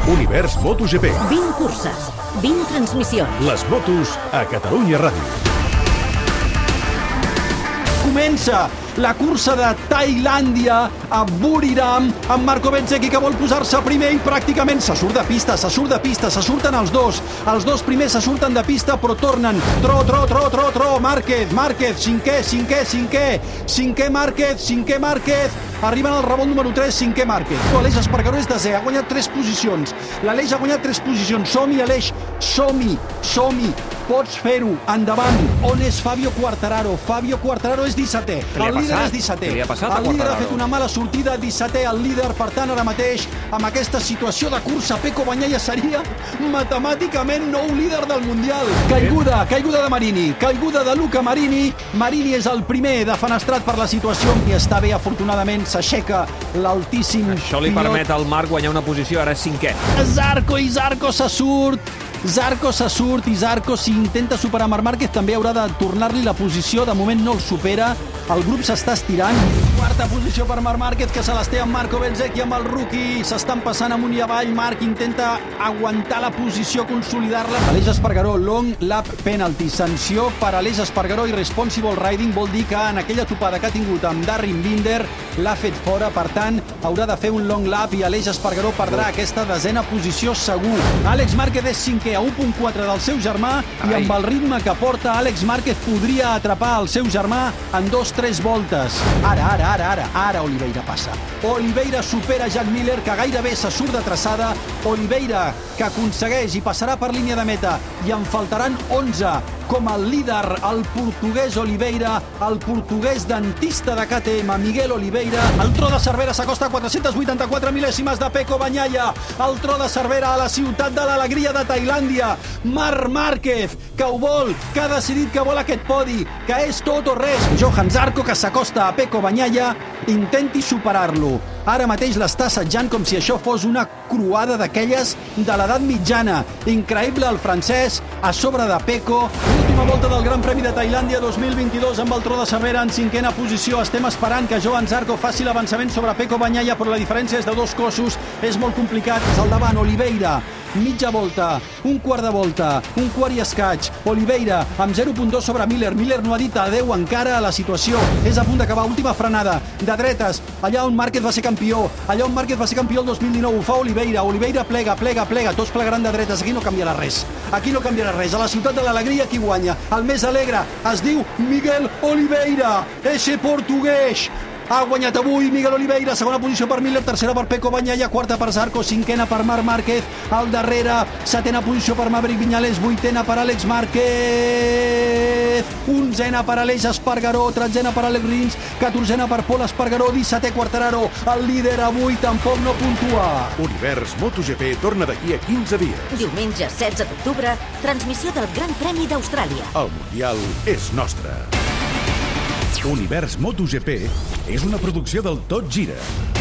Univers MotoGP. 20 curses, 20 transmissions. Les motos a Catalunya Ràdio. Comença la cursa de Tailàndia a Buriram amb Marco Bezzecchi, que vol posar-se primer i pràcticament se surt de pista, se surten els dos primers se surten de pista però tornen, tro, Márquez, cinquè Márquez, arriben al revolt número 3, cinquè Márquez. Aleix Espargaró és desè, ha guanyat 3 posicions. L'Aleix ha guanyat 3 posicions. Som-hi, Aleix, som-hi. Pots fer-ho, endavant. On és Fabio Quartararo? Fabio Quartararo és 17è. El líder és 17è. El líder ha fet una mala sortida, 17è el líder. Per tant, ara mateix, amb aquesta situació de cursa, Pecco Bagnaia seria matemàticament nou líder del Mundial. Caiguda de Marini, caiguda de Luca Marini. Marini és el primer defenestrat per la situació i està bé, afortunadament, s'aixeca l'altíssim pilot. Això li permet al Marc guanyar una posició, ara és 5è. Zarco se surt i Zarco, si intenta superar Marc Márquez, també haurà de tornar-li la posició. De moment no el supera, el grup s'està estirant. Quarta posició per Marc Márquez, que se les té amb Marco Bezzecchi, amb el rookie. S'estan passant amunt i avall. Marc intenta aguantar la posició, consolidar-la. Aleix Espargaró, long lap penalty. Sanció per Aleix Espargaró i responsible riding vol dir que en aquella topada que ha tingut amb Darryn Binder l'ha fet fora, per tant haurà de fer un long lap i Aleix Espargaró perdrà aquesta desena posició segur. Àlex Márquez és 5è a 1.4 del seu germà i amb el ritme que porta Àlex Márquez podria atrapar el seu germà en 2-3 voltes. Ara Oliveira passa. Oliveira supera Jack Miller, que gairebé se surt de traçada. Oliveira, que aconsegueix i passarà per línia de meta, i en faltaran 11 com el líder, el portuguès Oliveira, el portuguès dentista de KTM, Miguel Oliveira. El Tro de Cervera s'acosta a 484 mil·lèsimes de Pecco Bagnaia. El Tro de Cervera a la ciutat de l'alegria de Tailàndia. Marc Márquez, que ho vol, que ha decidit que vol aquest podi, que és tot o res. Johan Zarco, que s'acosta a Pecco Bagnaia, intenti superar-lo. Ara mateix l'està assetjant com si això fos una croada d'aquelles de l'edat mitjana. Increïble el francès a sobre de Pecco. Última volta del Gran Premi de Tailàndia 2022 amb el Tro de Cervera en 5a posició. Estem esperant que Johan Zarco faci l'avançament sobre Pecco Bagnaia, però la diferència és de 2 cossos. És molt complicat. És al davant Oliveira. Mitja volta, un quart de volta, un quart i escaig. Oliveira amb 0.2 sobre Miller. Miller no ha dit adeu encara a la situació. És a punt d'acabar. Última frenada de dretes. Allà on Márquez va ser campió. Allà on Márquez va ser campió el 2019. Ho fa Oliveira. Oliveira plega. Tots plegaran de dretes. Aquí no canviarà res. A la ciutat de l'alegria, qui guanya? El més alegre es diu Miguel Oliveira. Ese portuguès. Ha guanyat avui Miguel Oliveira, segona posició per Miller, tercera per Pecco Bagnaia, quarta per Zarco, cinquena per Marc Márquez, al darrere, setena posició per Maverick Viñales, vuitena per Àlex Márquez, onzena per Aleix Espargaró, tretzena per Alex Rins, catorzena per Pol Espargaró, 17è Quartararo, el líder avui tampoc no puntua. Univers MotoGP torna d'aquí a 15 dies. Diumenge 16 d'octubre, transmissió del Gran Premi d'Austràlia. El Mundial és nostre. Univers MotoGP és una producció del Tot Gira.